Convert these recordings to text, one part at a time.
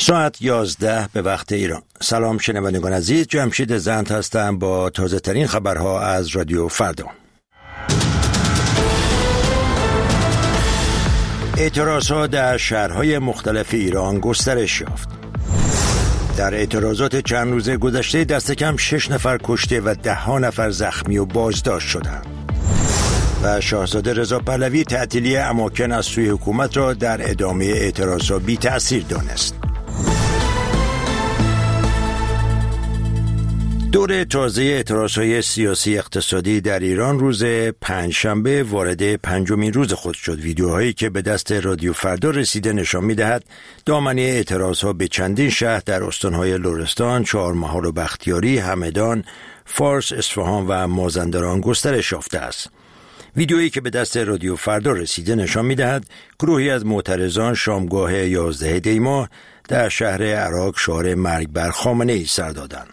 ساعت 11 به وقت ایران. سلام شنوندگان عزیز، جمشید زند هستم با تازه ترین خبرها از رادیو فردا. اعتراضات در شهرهای مختلف ایران گسترش یافت. در اعتراضات چند روز گذشته دست کم 6 نفر کشته و 10 نفر زخمی و بازداشت شدند. و شاهزاده رضا پهلوی تعطیلی اماکن از سوی حکومت را در ادامه اعتراضات بی تأثیر دانست. دور تازه اعتراضهای سیاسی اقتصادی در ایران روز پنجشنبه وارد 5مین روز خود شد. ویدیوهایی که به دست رادیو فردا رسیده نشان می‌دهد دامنه اعتراضها به چندین شهر در استان‌های لرستان، چهارمحال و بختیاری، همدان، فارس، اصفهان و مازندران گسترش یافته است. ویدیویی که به دست رادیو فردا رسیده نشان می‌دهد گروهی از معترضان شامگاه 11 دی ماه در شهر عراق شعار مرگ بر خامنه‌ای سر دادند.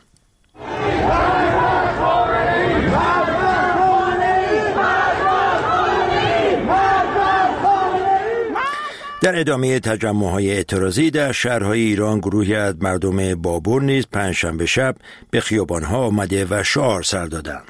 در ادامه تجمع‌های اعتراضی در شهرهای ایران گروهی از مردم بابر نیز پنجشنبه شب به خیابان‌ها آمده و شعار سر دادند.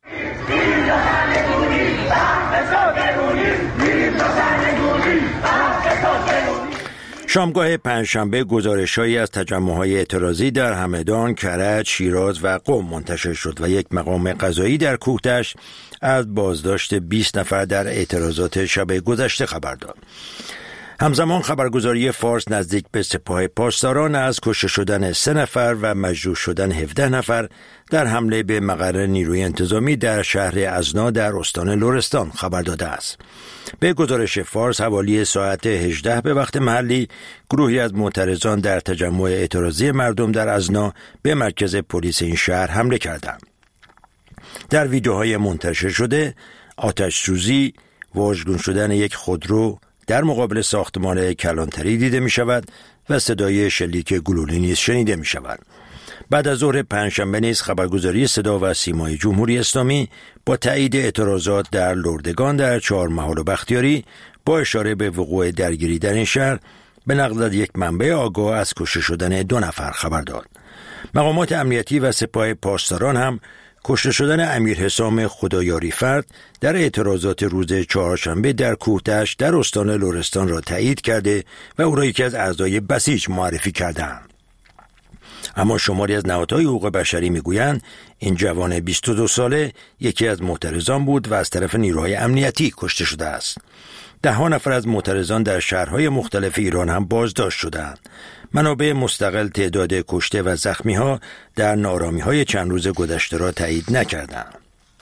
شامگاه پنجشنبه گزارش‌هایی از تجمع‌های اعتراضی در همدان، کرج، شیراز و قم منتشر شد و یک مقام قضایی در کوهتش از بازداشت 20 نفر در اعتراضات شب گذشته خبر داد. همزمان خبرگزاری فارس نزدیک به سپاه پاسداران از کشته شدن 3 نفر و مجروح شدن 17 نفر در حمله به مقر نیروی انتظامی در شهر ازنا در استان لرستان خبر داده است. به گزارش فارس حوالی ساعت 18 به وقت محلی گروهی از معترضان در تجمع اعتراضی مردم در ازنا به مرکز پلیس این شهر حمله کردند. در ویدیوهای منتشر شده آتش سوزی، واژگون شدن یک خودرو در مقابل ساختمان کلانتری دیده می شود و صدای شلیک گلوله نیز شنیده می شود. بعد از ظهر پنجشنبه نیز خبرگزاری صدا و سیمای جمهوری اسلامی با تایید اعتراضات در لردگان در چهارمحال و بختیاری با اشاره به وقوع درگیری در این شهر به نقل از یک منبع آگاه از کشته شدن 2 نفر خبر داد. مقامات امنیتی و سپاه پاسداران هم کشته شدن امیر حسام خدایاری فرد در اعتراضات روز چهارشنبه در کوهتش در استان لرستان را تایید کرده و او را یکی از اعضای بسیج معرفی کردند. اما شماری از نهادهای حقوق بشری میگویند این جوان 22 ساله یکی از معترضان بود و از طرف نیروهای امنیتی کشته شده است. 10 نفر از معترضان در شهرهای مختلف ایران هم بازداشت شدند. منابع مستقل تعداد کشته و زخمی‌ها در ناآرامی‌های چند روز گذشته را تایید نکردند.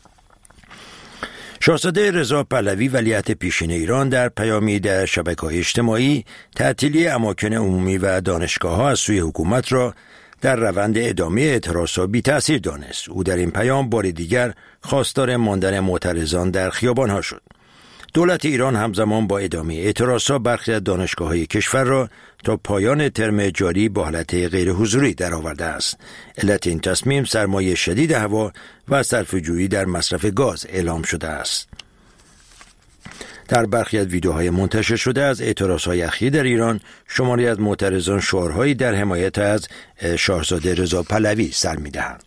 شاهزاده رضا پهلوی ولیعهد پیشین ایران در پیامی در شبکه‌های اجتماعی تعطیلی اماکن عمومی و دانشگاه‌ها از سوی حکومت را در روند ادامه اعتراضات بی تأثیر دانست. او در این پیام بار دیگر خواستار ماندن معترضان در خیابان‌ها شد. دولت ایران همزمان با ادامه اعتراضات برخی از دانشگاه‌های کشور را تا پایان ترم جاری با حالت غیر حضوری درآورده است. علت این تصمیم سرمایه شدید هوا و صرفه‌جویی در مصرف گاز اعلام شده است. در برخی از ویدیوهای منتشر شده از اعتراضهای اخیر در ایران شماری از معترضان شعارهایی در حمایت از شاهزاده رضا پهلوی سر می‌دهند.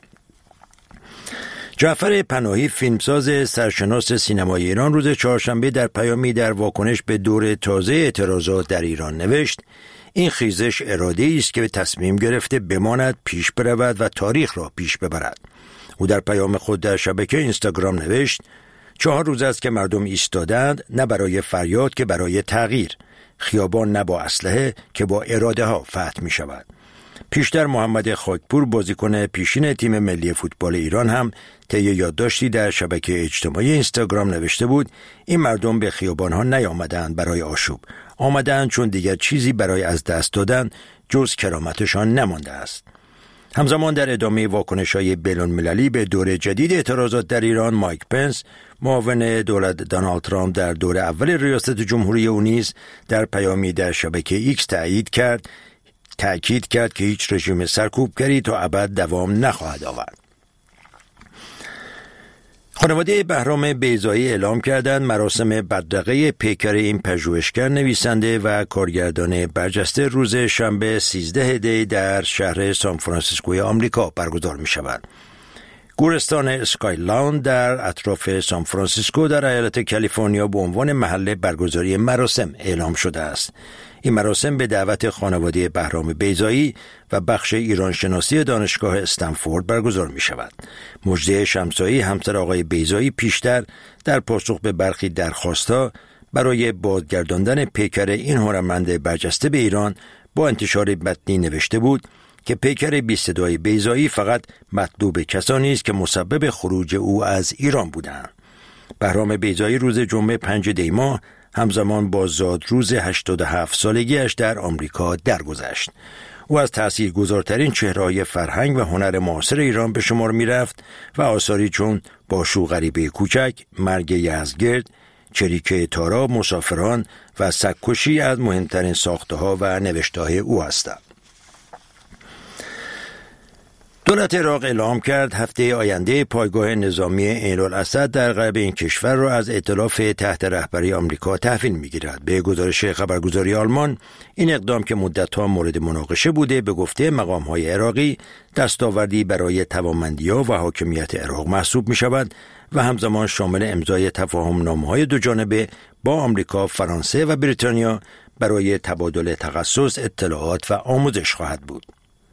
جعفر پناهی فیلمساز سرشناس سینمای ایران روز چهارشنبه در پیامی در واکنش به دور تازه اعتراضات در ایران نوشت: این خیزش اراده‌ای است که به تصمیم گرفته بماند، پیش برود و تاریخ را پیش ببرد. او در پیام خود در شبکه اینستاگرام نوشت: 4 روز است که مردم ایستادند، نه برای فریاد که برای تغییر. خیابان نه با اسلحه که با اراده ها فتح می شود. پیشتر محمد خاکپور بازیکن پیشین تیم ملی فوتبال ایران هم طی یادداشتی در شبکه اجتماعی اینستاگرام نوشته بود: این مردم به خیابان‌ها نیامدند برای آشوب، آمدند چون دیگر چیزی برای از دست دادن جز کرامتشان نمانده است. همزمان در ادامه واکنش‌های بین‌المللی به دور جدید اعتراضات در ایران، مایک پنس معاون دولت دونالد ترامپ در دور اول ریاست جمهوری او نیز در پیامی در شبکه ایکس تأکید کرد که هیچ رژیم سرکوبگری تا ابد دوام نخواهد آورد. خانواده بهرام بیضایی اعلام کردند مراسم بدرقه پیکر این پژوهشگر، نویسنده و کارگردان برجسته روز شنبه 13 دی در شهر سان فرانسیسکوی آمریکا برگزار می شود. گورستان اسکایلاند در اطراف سان فرانسیسکو در ایالت کالیفرنیا به عنوان محل برگزاری مراسم اعلام شده است. این مراسم به دعوت خانواده بهرام بیضایی و بخش ایران شناسی دانشگاه استنفورد برگزار می شود. مجده شمسایی، همسر آقای بیضایی، پیشتر در پاسخ به برخی درخواست‌ها برای بازگرداندن پیکر این هنرمند برجسته به ایران با انتشار متنی نوشته بود که پیکر بی صدای بیضایی فقط مطلوب کسانی است که مسبب خروج او از ایران بودند. بهرام بیضایی روز جمعه 5 دی ماه همزمان با زادروز 87 سالگیش در آمریکا درگذشت. او از تاثیرگذارترین چهره‌های فرهنگ و هنر معاصر ایران به شمار می‌رفت و آثاری چون با شو غریبه کوچک، مرگ یزدگرد، چریکه تارا، مسافران و سگ‌کشی از مهمترین ساخته‌ها و نوشته‌های او هستند. دولت عراق اعلام کرد هفته آینده پایگاه نظامی عین الاسد در غرب این کشور را از ائتلاف تحت رهبری آمریکا تحویل می‌گیرد. به گزارش خبرگزاری آلمان، این اقدام که مدت‌ها مورد مناقشه بوده، به گفته مقام‌های عراقی دستاوردی برای توانمندی‌ها و حاکمیت عراق محسوب می‌شود و همزمان شامل امضای تفاهم‌نامه‌های دوجانبه با آمریکا، فرانسه و بریتانیا برای تبادل تخصص، اطلاعات و آموزش خواهد بود.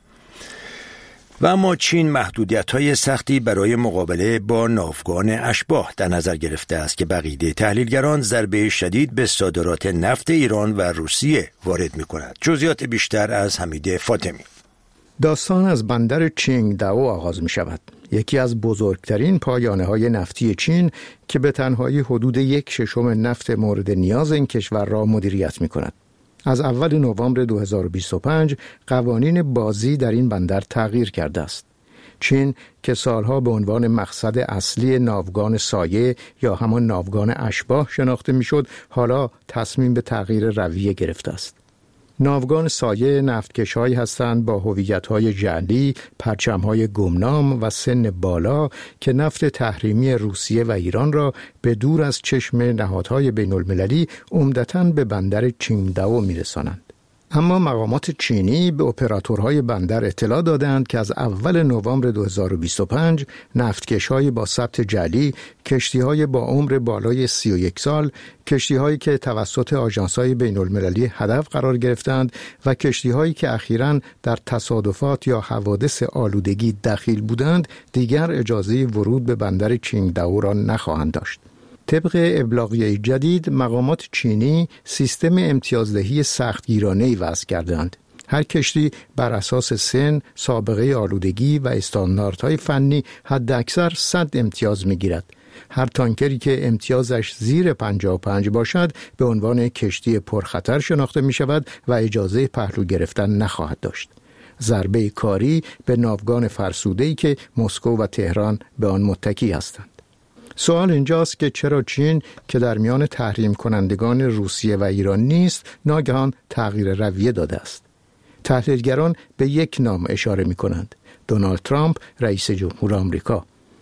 و اما چین محدودیت‌های سختی برای مقابله با ناوگان اشباح در نظر گرفته است که بقیه تحلیلگران ضربه شدید به صادرات نفت ایران و روسیه وارد می‌کند. جزئیات بیشتر از حمید فاطمی. داستان از بندر چینگداو آغاز می‌شود. یکی از بزرگترین پایانه‌های نفتی چین که به تنهایی حدود 1/6 نفت مورد نیاز این کشور را مدیریت می‌کند. از اول نوامبر 2025 قوانین بازی در این بندر تغییر کرده است. چین که سالها به عنوان مقصد اصلی ناوگان سایه یا همان ناوگان اشباح شناخته میشد، حالا تصمیم به تغییر رویه گرفته است. ناوگان سایه نفتکش‌هایی هستند با هویت‌های جعلی، پرچم‌های گمنام و سن بالا که نفت تحریمی روسیه و ایران را به دور از چشم نهادهای بین‌المللی عمدتاً به بندر چینگداو می‌رسانند. اما مقامات چینی به اپراتورهای بندر اطلاع دادند که از اول نوامبر 2025 نفتکش‌های با ثبت جعلی، کشتی‌های با عمر بالای 31 سال، کشتی‌هایی که توسط آژانس‌های بین‌المللی هدف قرار گرفتند و کشتی‌هایی که اخیراً در تصادفات یا حوادث آلودگی دخیل بودند، دیگر اجازه ورود به بندر چینگداو را نخواهند داشت. طبق ابلاغیه جدید، مقامات چینی سیستم امتیازدهی سختگیرانه‌ای وضع کردند. هر کشتی بر اساس سن، سابقه آلودگی و استانداردهای فنی حداکثر 100 امتیاز می‌گیرد. هر تانکری که امتیازش زیر 55 باشد به عنوان کشتی پرخطر شناخته می‌شود و اجازه پهلو گرفتن نخواهد داشت. ضربه کاری به ناوگان فرسوده‌ای که مسکو و تهران به آن متکی هستند. سوال اینجاست که چرا چین که در میان تحریم کنندگان روسیه و ایران نیست، ناگهان تغییر رویه داده است. تحلیلگران به یک نام اشاره می کنند: دونالد ترامپ، رئیس جمهور آمریکا.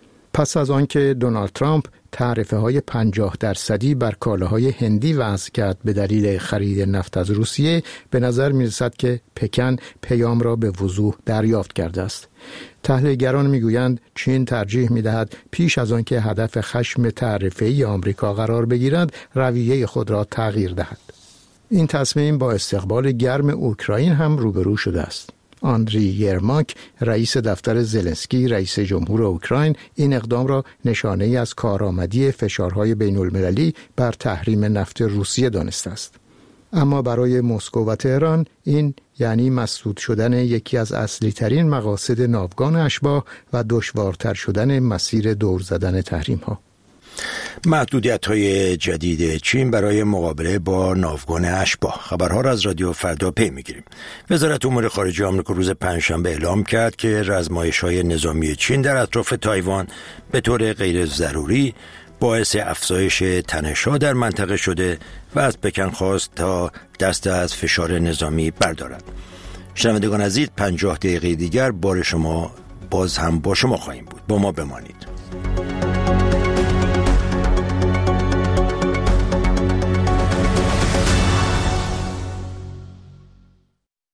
پس از آنکه دونالد ترامپ تعرفه‌های 50% بر کالاهای هندی وضع کرد به دلیل خرید نفت از روسیه، به نظر می‌رسد که پکن پیام را به وضوح دریافت کرده است. تحلیلگران می‌گویند چین ترجیح می‌دهد پیش از آنکه هدف خشم تعرفه‌ای آمریکا قرار بگیرد، رویه خود را تغییر دهد. این تصمیم با استقبال گرم اوکراین هم روبرو شده است. آندری یرماک، رئیس دفتر زلنسکی، رئیس جمهور اوکراین، این اقدام را نشانه‌ای از کارآمدی فشارهای بین‌المللی بر تحریم نفت روسیه دانسته است. اما برای مسکو و تهران این یعنی مسدود شدن یکی از اصلی ترین مقاصد ناوگان اشباح و دشوارتر شدن مسیر دور زدن تحریم ها. محدودیت‌های جدید چین برای مقابله با ناوگان اشباح. خبرها را از رادیو فردا پی می‌گیریم. وزارت امور خارجه آمریکا روز پنجشنبه اعلام کرد که رزمایش‌های نظامی چین در اطراف تایوان به طور غیر ضروری باعث افزایش تنش‌ها در منطقه شده و از پکن خواست تا دست از فشار نظامی بردارد. شنوندگان عزیز، 50 دقیقه دیگر بار شما باز هم با شما خواهیم بود. با ما بمانید.